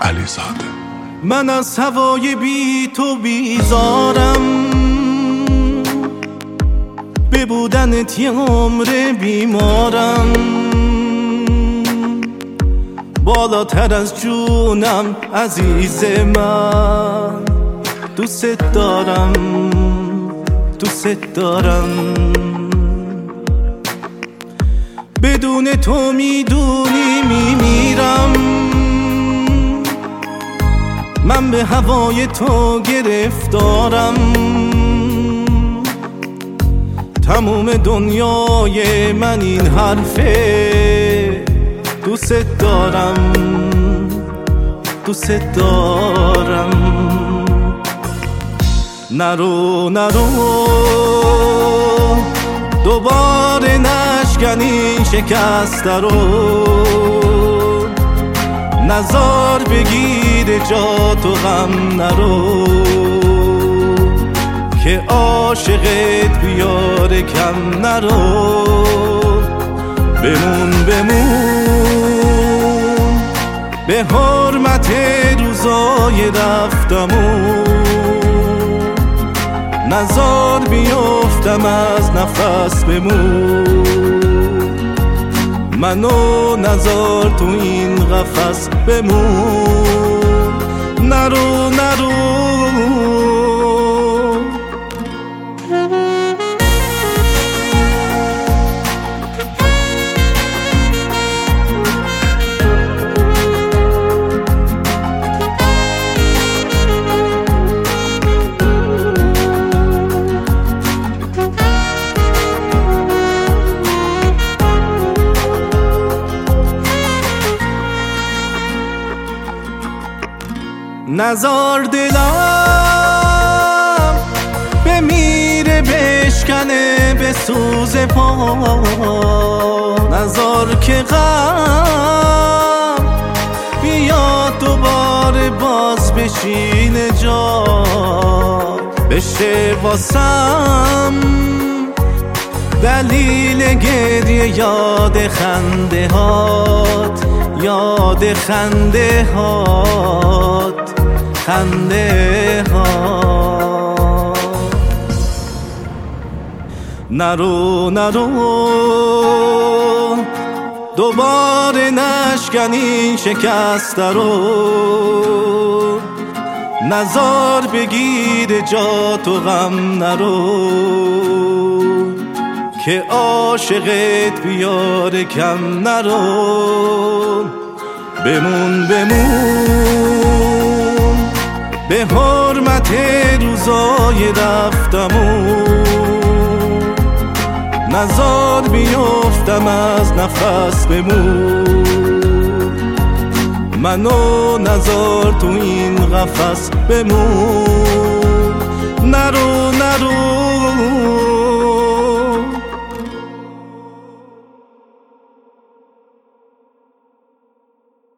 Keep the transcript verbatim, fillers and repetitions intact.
علیزاده. من از هوای بی تو بیزارم، به بودنت یه عمر بیمارم. بالاتر از جونم عزیز من، دوست دارم دوست دارم. بدون تو میدونی میمیرم، من به هوای تو گرفتارم. تموم دنیای من این حرفه، دوست دارم دوست دارم. نرو نرو دوباره نشکن این شکسته رو، نزار بگیر جا تو غم نرو، که عاشقت بیاره کم نرو. بمون بمون به حرمت روزای رفتمون، نزار بیفتم از نفس بمون. منو نزار تو این قفس بمون. نرو نرو نزار دلم بمیره بشکنه به سوز پا، نزار که غم بیاد دوباره باز بشینه جا، بشه واسم دلیل گریه یاد خنده هات، یاد خنده هات خنده ها. نرو نرو دوباره نشکن این شکسته رو، نزار بگیر جا تو غم نرو، که عاشقت بیاره کم نرو. بمون بمون به حرمت روزای رفتمون، نزار بیفتم از نفس بمون. منو نزار تو این قفس بمون. نرو نرو